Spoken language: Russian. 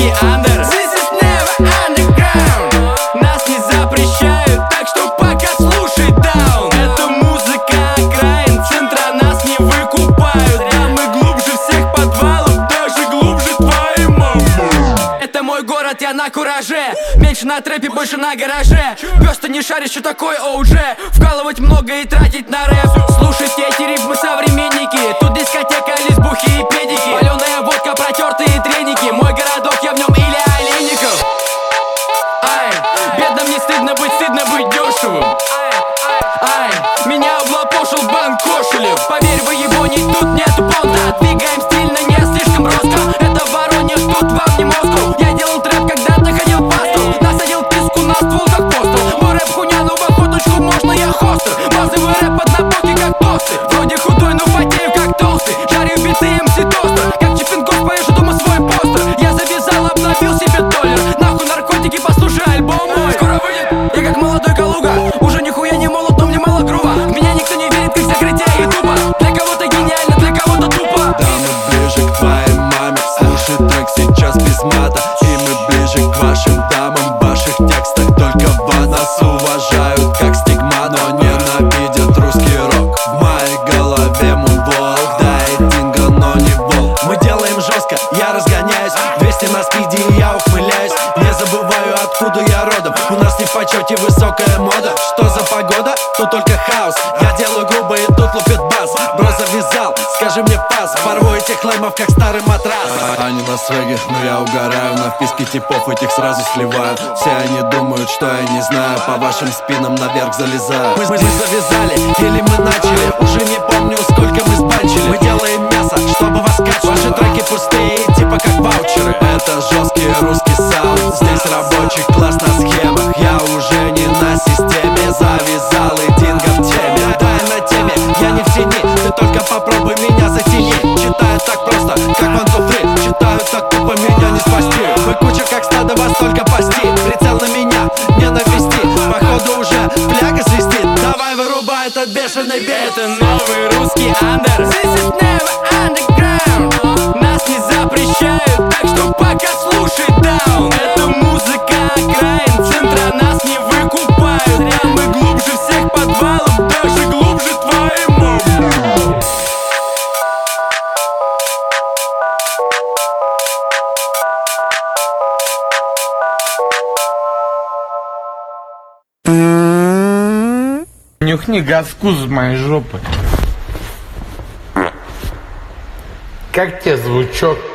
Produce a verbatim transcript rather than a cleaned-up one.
русский андер. This is never underground. Нас не запрещают, так что пока слушай даун. Это музыка окраин, центра нас не выкупают. Да мы глубже всех подвалов, даже глубже твоей мамы. Это мой город, я на кураже. Меньше на трэпе, больше на гараже. Пёс, ты не шаришь, что такое оу джи. Вкалывать много и тратить на рэп. Слушайте эти рифмы, современники. Тут дискотека, лесбухи и педики. Палёная водка, протертые треники. Мой городок, я в нем Илья Олейников. Ай, бедным не стыдно быть, стыдно быть дешевым. Ай, меня облапошил банк Кошелев. Поверь, вы его не тут нету понта. Двигаем стильно, не слишком ростко. Это Воронеж, тут вам не Москва. Я делал трэп, когда ты ходил по столу. Насадил писку на ствол, как постол. Мой рэп хуйня, но в охоточку можно я хостер. Базовый рэп под напоки, как тосты. Вроде худой, но потею, как толстый. Жарю биты, эм си тостер. Как Чипенков, повешу дома свой постер. Я завязал, обновил себе доллар. Нахуй наркотики, послушай альбом мой. Скоро выйдет, я как молодой Калуга. Уже нихуя не молод, но мне мало грува. В меня никто не верит, как закрытие ютуба. Для кого-то гениально, для кого-то тупо. Да, мы ближе к твоей маме. Слушай трек сейчас без мата. И мы ближе к вашим дамам. В ваших текстах только вас. Нас уважают как стигма, но ненавидят русский рок. В моей голове мунволк. Да, и динго, но не волк. Мы делаем жестко, я разгоняюсь. двести на спиде и я ухмыляюсь. Не забываю, откуда я родом. У нас не в почете высокая мода. Что за погода? Тут только хаос. Я делаю грубо и тут лупит бас. Бро завязал, скажи мне пас. Порву этих лаймов, как старый матрас. Они на свеге, но я угораю. На вписке типов этих сразу сливают. Все они думают, что я не знаю. По вашим спинам наверх залезаю. Мы, мы завязали или мы начали. Уже не помню, сколько мы спанчили. Мы делаем мясо, чтобы вас качать. Ваши треки пустые, типа как ваучеры. Это жесткий русский саунд. Здесь рабочий класс на схемах. Я уже не на системе. Завязал и динго в теме. Да, я на теме, я не в тени. Ты только попробуй меня затяни. Читаю так просто, как Ван Туфри. Читаю так тупо, меня не спасти. Вы куча как стадо, вас только пасти. Прицел на меня, не навести. Походу уже пляга свистит. Давай вырубай этот бешеный бит. Это новый русский андер. This is never underground. Нас не запрещают, так что пока слушай даун. Это музыка окраин, центра нас не выкупают. Да мы глубже всех подвалов, даже глубже твоей мамы. Нюхни газку с моей жопы. Как тебе звучок?